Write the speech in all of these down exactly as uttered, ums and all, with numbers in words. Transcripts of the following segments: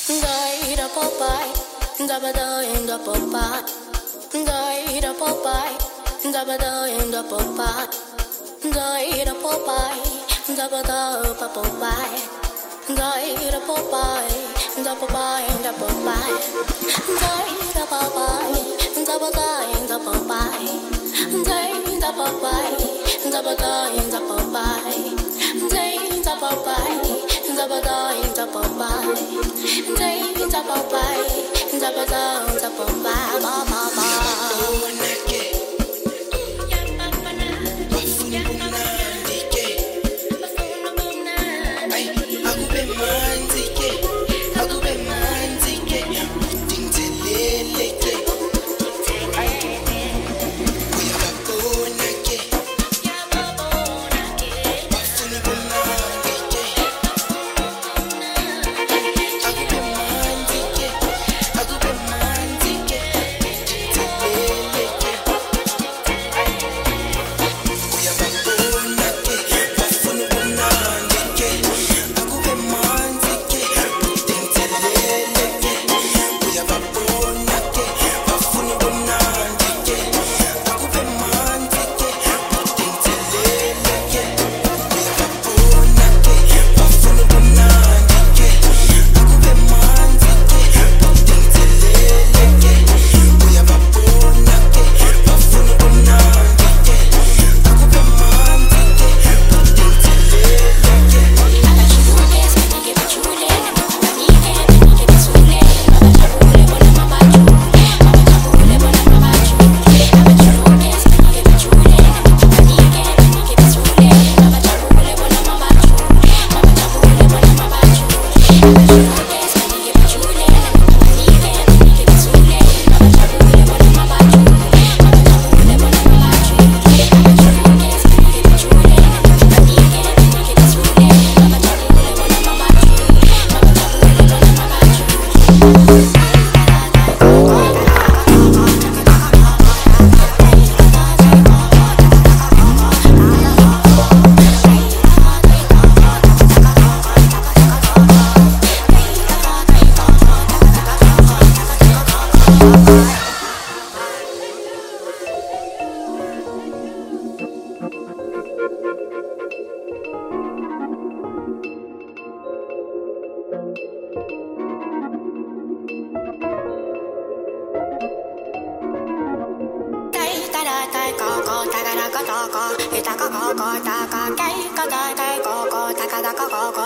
Gai da Popeye, da bada in da Popeye. Gai da Popeye, da bada in da Popeye. Gai da Popeye, da bada pa Popeye. Gai da Popeye, da Popeye, da Popeye. Gai da Popeye, da bada in da Popeye. Gai da Popeye, da bada in da Popeye. Gai da Popeye. Zabada in the Popeye, day in the Popeye, Zabada in the Popeye, Mama.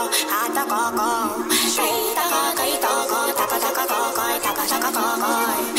Go, go, go, go, go, go, go, go, go, go, go, go, go, go, go, go, go,